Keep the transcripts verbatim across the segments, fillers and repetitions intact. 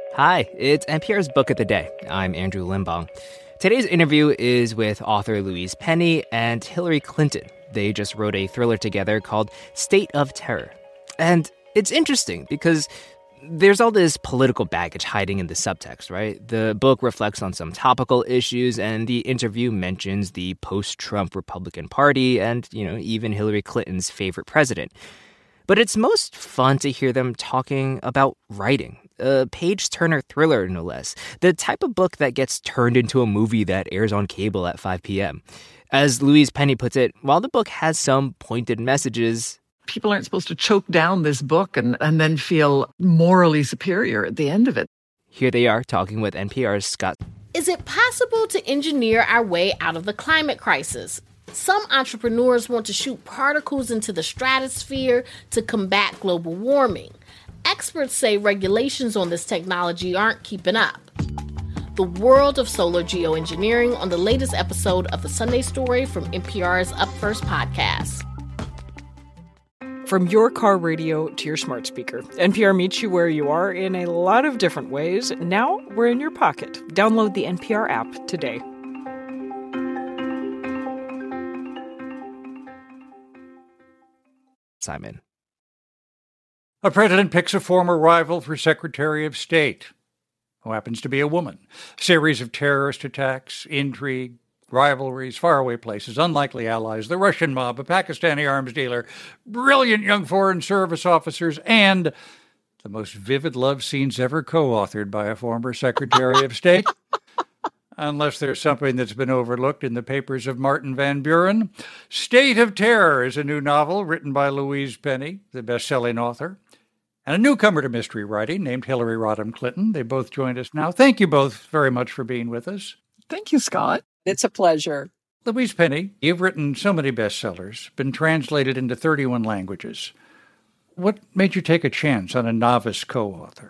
Hi, it's N P R's Book of the Day. I'm Andrew Limbong. Today's interview is with author Louise Penny and Hillary Clinton. They just wrote a thriller together called State of Terror. And it's interesting because there's all this political baggage hiding in the subtext, right? The book reflects on some topical issues, and the interview mentions the post-Trump Republican Party and, you know, even Hillary Clinton's favorite president. But it's most fun to hear them talking about writing. A page-turner thriller, no less. The type of book that gets turned into a movie that airs on cable at five p.m. As Louise Penny puts it, while the book has some pointed messages, people aren't supposed to choke down this book and, and then feel morally superior at the end of it. Here they are talking with N P R's Scott. Is it possible to engineer our way out of the climate crisis? Some entrepreneurs want to shoot particles into the stratosphere to combat global warming. Experts say regulations on this technology aren't keeping up. The world of solar geoengineering on the latest episode of The Sunday Story from N P R's Up First podcast. From your car radio to your smart speaker, N P R meets you where you are in a lot of different ways. Now we're in your pocket. Download the N P R app today. Simon. A president picks a former rival for Secretary of State, who happens to be a woman. Series of terrorist attacks, intrigue, rivalries, faraway places, unlikely allies, the Russian mob, a Pakistani arms dealer, brilliant young Foreign Service officers, and the most vivid love scenes ever co-authored by a former Secretary of State. Unless there's something that's been overlooked in the papers of Martin Van Buren. State of Terror is a new novel written by Louise Penny, the best-selling author, and a newcomer to mystery writing named Hillary Rodham Clinton. They both joined us now. Thank you both very much for being with us. Thank you, Scott. It's a pleasure. Louise Penny, you've written so many bestsellers, been translated into thirty-one languages. What made you take a chance on a novice co-author?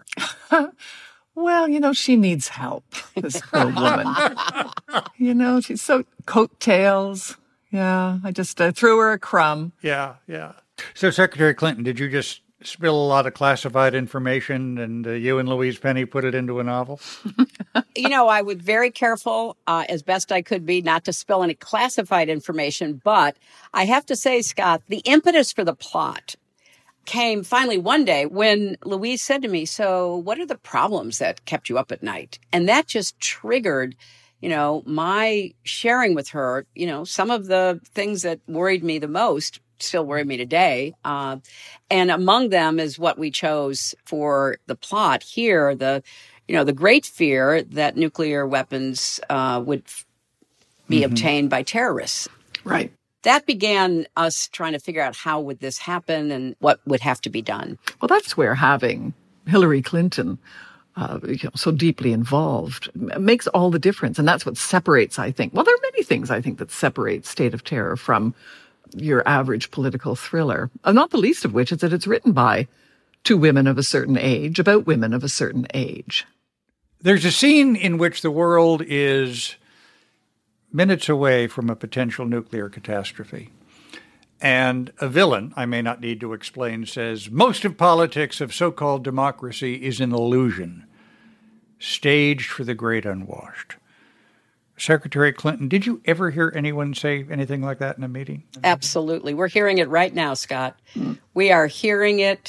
Well, you know, she needs help, this poor woman. You know, she's so coattails. Yeah, I just uh, threw her a crumb. Yeah, yeah. So, Secretary Clinton, did you just spill a lot of classified information and uh, you and Louise Penny put it into a novel? You know, I was very careful, uh, as best I could be, not to spill any classified information. But I have to say, Scott, the impetus for the plot came finally one day when Louise said to me, so what are the problems that kept you up at night? And that just triggered, you know, my sharing with her, you know, some of the things that worried me the most still worry me today. Uh, and among them is what we chose for the plot here, the, you know, the great fear that nuclear weapons uh, would be mm-hmm. obtained by terrorists. Right. That began us trying to figure out how would this happen and what would have to be done. Well, that's where having Hillary Clinton uh, you know, so deeply involved makes all the difference. And that's what separates, I think. Well, there are many things, I think, that separate State of Terror from your average political thriller, uh, not the least of which is that it's written by two women of a certain age about women of a certain age. There's a scene in which the world is minutes away from a potential nuclear catastrophe. And a villain, I may not need to explain, says, most of politics of so-called democracy is an illusion, staged for the great unwashed. Secretary Clinton, did you ever hear anyone say anything like that in a meeting? Absolutely. We're hearing it right now, Scott. Mm. We are hearing it,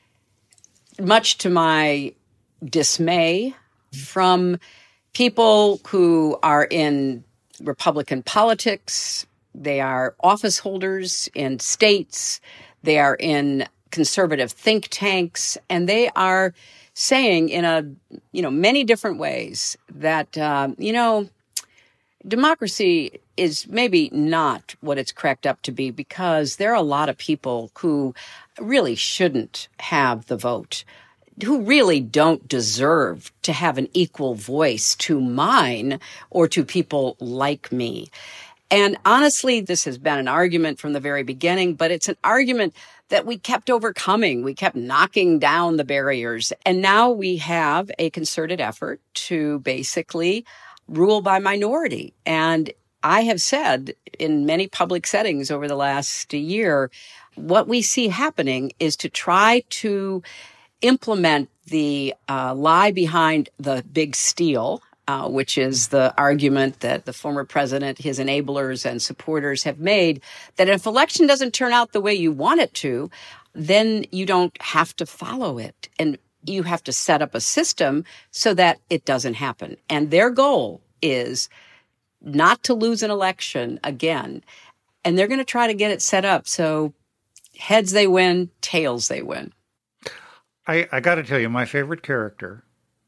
much to my dismay, from people who are in Republican politics. They are office holders in states. They are in conservative think tanks, and they are saying in a, you know, many different ways that, uh, you know, democracy is maybe not what it's cracked up to be because there are a lot of people who really shouldn't have the vote, who really don't deserve to have an equal voice to mine or to people like me. And honestly, this has been an argument from the very beginning, but it's an argument that we kept overcoming. We kept knocking down the barriers. And now we have a concerted effort to basically rule by minority. And I have said in many public settings over the last year, what we see happening is to try to implement the uh, lie behind the big steal, uh, which is the argument that the former president, his enablers and supporters have made, that if election doesn't turn out the way you want it to, then you don't have to follow it. And you have to set up a system so that it doesn't happen. And their goal is not to lose an election again. And they're going to try to get it set up so heads they win, tails they win. I, I got to tell you, my favorite character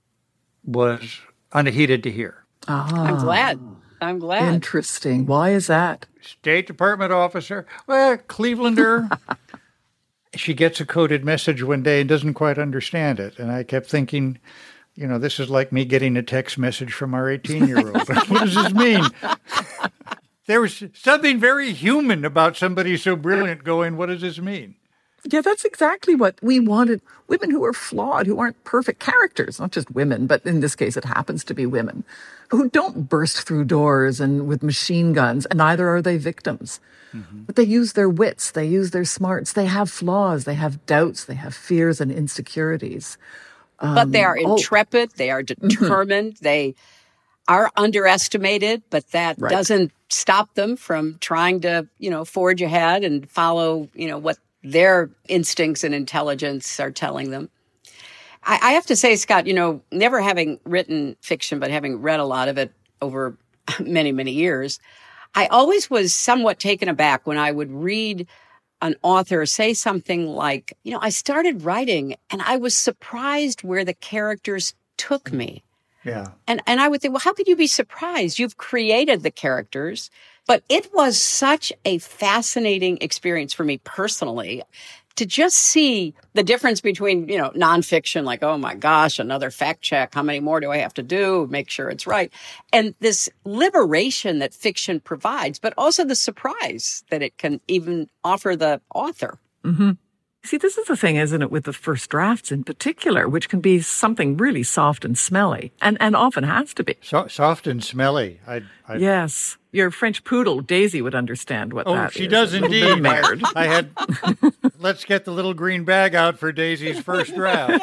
was Unheeded to Hear. Ah, I'm glad. I'm glad. Interesting. Why is that? State Department officer, well, Clevelander. She gets a coded message one day and doesn't quite understand it. And I kept thinking, you know, this is like me getting a text message from our eighteen-year-old. What does this mean? There was something very human about somebody so brilliant going, what does this mean? Yeah, that's exactly what we wanted. Women who are flawed, who aren't perfect characters, not just women, but in this case, it happens to be women, who don't burst through doors and with machine guns, and neither are they victims. Mm-hmm. But they use their wits, they use their smarts, they have flaws, they have doubts, they have fears and insecurities. Um, but they are oh. intrepid, they are determined, mm-hmm. they are underestimated, but that right. doesn't stop them from trying to, you know, forge ahead and follow, you know, what their instincts and intelligence are telling them. I, I have to say, Scott, you know, never having written fiction, but having read a lot of it over many, many years, I always was somewhat taken aback when I would read an author say something like, you know, I started writing and I was surprised where the characters took me. Yeah. And and I would think, well, how could you be surprised? You've created the characters. But it was such a fascinating experience for me personally to just see the difference between, you know, nonfiction, like, oh my gosh, another fact check. How many more do I have to do? Make sure it's right. And this liberation that fiction provides, but also the surprise that it can even offer the author. Mm-hmm. See, this is the thing, isn't it, with the first drafts in particular, which can be something really soft and smelly, and, and often has to be. So, soft and smelly. I, I, yes. Your French poodle, Daisy, would understand what oh, that is. she does indeed. I, I had, let's get the little green bag out for Daisy's first draft.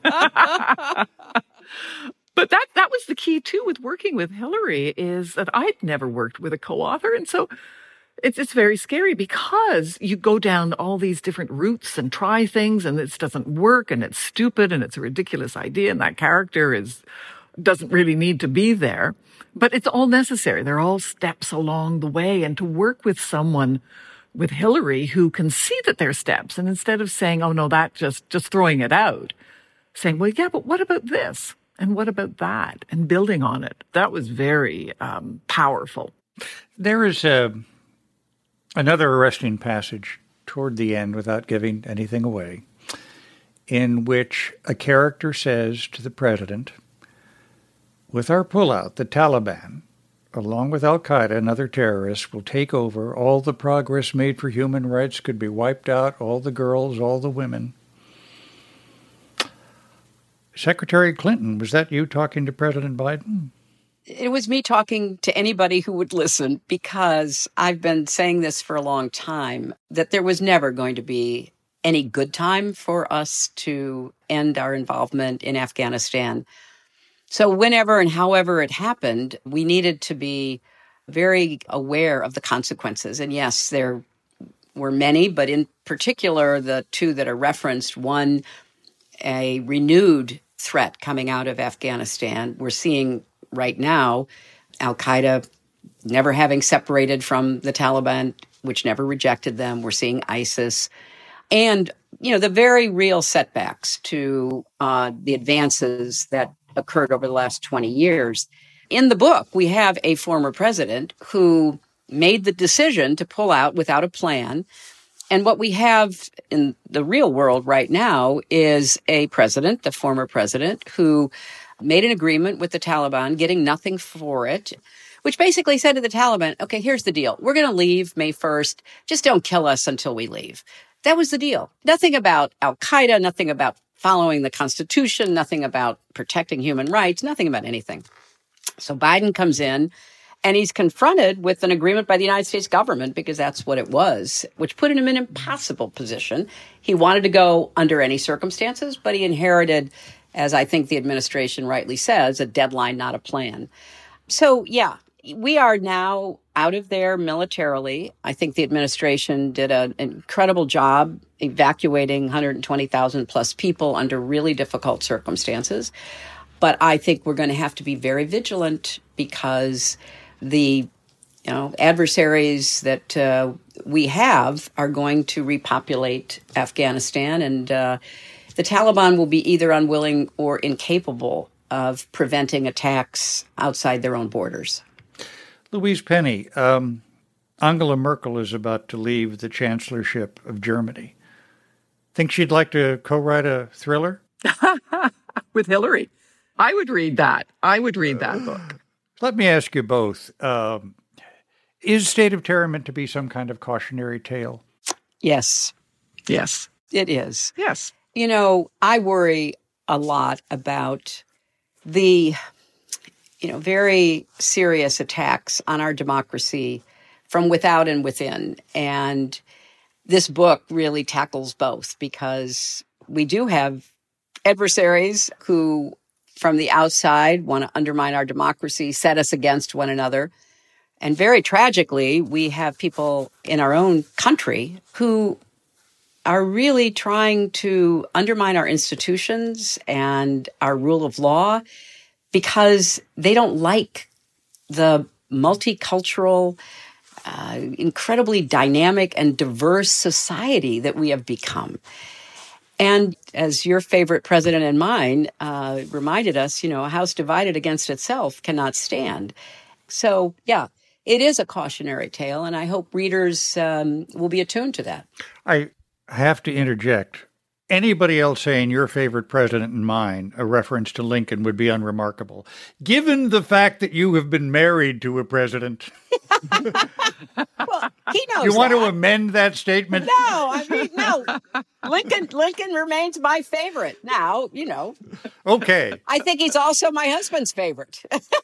But that, that was the key, too, with working with Hillary, is that I'd never worked with a co-author, and so It's it's very scary because you go down all these different routes and try things and this doesn't work and it's stupid and it's a ridiculous idea and that character is doesn't really need to be there. But it's all necessary. They're all steps along the way. And to work with someone with Hillary who can see that they're steps and instead of saying, oh, no, that just just throwing it out, saying, well, yeah, but what about this? And what about that? And building on it. That was very um, powerful. There is a... another arresting passage toward the end, without giving anything away, in which a character says to the president, with our pullout, the Taliban, along with al-Qaeda and other terrorists, will take over. All the progress made for human rights could be wiped out, all the girls, all the women. Secretary Clinton, was that you talking to President Biden? It was me talking to anybody who would listen, because I've been saying this for a long time, that there was never going to be any good time for us to end our involvement in Afghanistan. So whenever and however it happened, we needed to be very aware of the consequences. And yes, there were many, but in particular, the two that are referenced, one, a renewed threat coming out of Afghanistan. We're seeing right now, al-Qaeda never having separated from the Taliban, which never rejected them. We're seeing ISIS. And, you know, the very real setbacks to uh, the advances that occurred over the last twenty years. In the book, we have a former president who made the decision to pull out without a plan. And what we have in the real world right now is a president, the former president, who made an agreement with the Taliban, getting nothing for it, which basically said to the Taliban, okay, here's the deal. We're going to leave May first. Just don't kill us until we leave. That was the deal. Nothing about al-Qaeda, nothing about following the Constitution, nothing about protecting human rights, nothing about anything. So Biden comes in And he's confronted with an agreement by the United States government, because that's what it was, which put him in an impossible position. He wanted to go under any circumstances, but he inherited, as I think the administration rightly says, a deadline, not a plan. So, yeah, we are now out of there militarily. I think the administration did an incredible job evacuating one hundred twenty thousand plus people under really difficult circumstances. But I think we're going to have to be very vigilant, because the you know adversaries that uh, we have are going to repopulate Afghanistan, and uh, the Taliban will be either unwilling or incapable of preventing attacks outside their own borders. Louise Penny, um, Angela Merkel is about to leave the chancellorship of Germany. Think she'd like to co-write a thriller? With Hillary. I would read that. I would read that book. Let me ask you both. Um, is State of Terror meant to be some kind of cautionary tale? Yes. Yes. It is. Yes. You know, I worry a lot about the, you know, very serious attacks on our democracy from without and within. And this book really tackles both, because we do have adversaries who, from the outside, want to undermine our democracy, set us against one another. And very tragically, we have people in our own country who are really trying to undermine our institutions and our rule of law, because they don't like the multicultural, uh, incredibly dynamic and diverse society that we have become. And as your favorite president and mine uh, reminded us, you know, a house divided against itself cannot stand. So, yeah, it is a cautionary tale, and I hope readers um, will be attuned to that. I have to interject. Anybody else saying your favorite president and mine, a reference to Lincoln, would be unremarkable, given the fact that you have been married to a president. Well, he knows You want that. to amend that statement? No, I mean, no. Lincoln Lincoln remains my favorite. Now, you know. Okay. I think he's also my husband's favorite.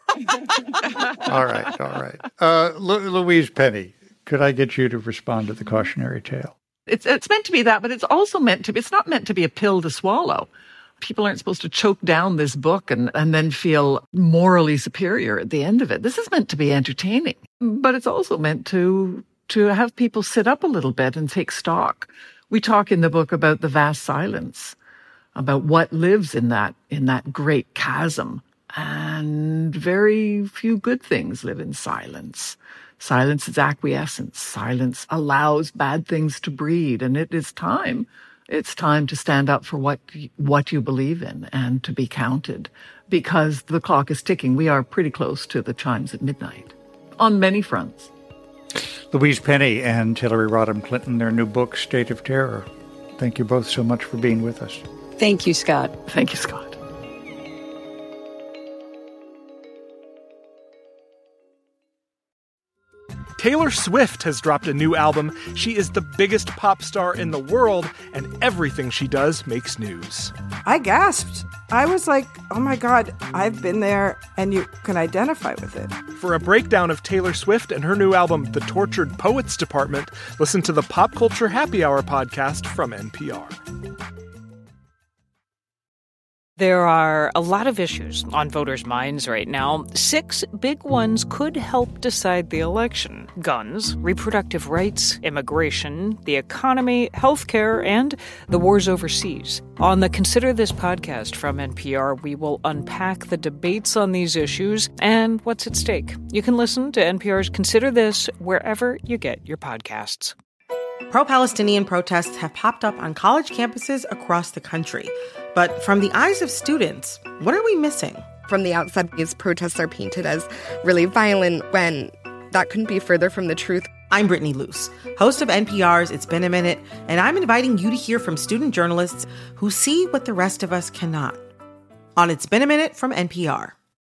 All right, all right. Uh, Lu- Louise Penny, could I get you to respond to the cautionary tale? It's it's meant to be that, but it's also meant to be, it's not meant to be a pill to swallow. People aren't supposed to choke down this book and, and then feel morally superior at the end of it. This is meant to be entertaining, but it's also meant to to have people sit up a little bit and take stock. We talk in the book about the vast silence, about what lives in that in that great chasm. And very few good things live in silence. Silence is acquiescence. Silence allows bad things to breed. And it is time. It's time to stand up for what what you believe in and to be counted, because the clock is ticking. We are pretty close to the chimes at midnight on many fronts. Louise Penny and Hillary Rodham Clinton, their new book, State of Terror. Thank you both so much for being with us. Thank you, Scott. Thank you, Scott. Taylor Swift has dropped a new album. She is the biggest pop star in the world, and everything she does makes news. I gasped. I was like, oh my God, I've been there, and you can identify with it. For a breakdown of Taylor Swift and her new album, The Tortured Poets Department, listen to the Pop Culture Happy Hour podcast from N P R. There are a lot of issues on voters' minds right now. Six big ones could help decide the election: guns, reproductive rights, immigration, the economy, healthcare, and the wars overseas. On the Consider This podcast from N P R, we will unpack the debates on these issues and what's at stake. You can listen to N P R's Consider This wherever you get your podcasts. Pro-Palestinian protests have popped up on college campuses across the country. But from the eyes of students, what are we missing? From the outside, these protests are painted as really violent when that couldn't be further from the truth. I'm Brittany Luce, host of N P R's It's Been a Minute, and I'm inviting you to hear from student journalists who see what the rest of us cannot. On It's Been a Minute from N P R.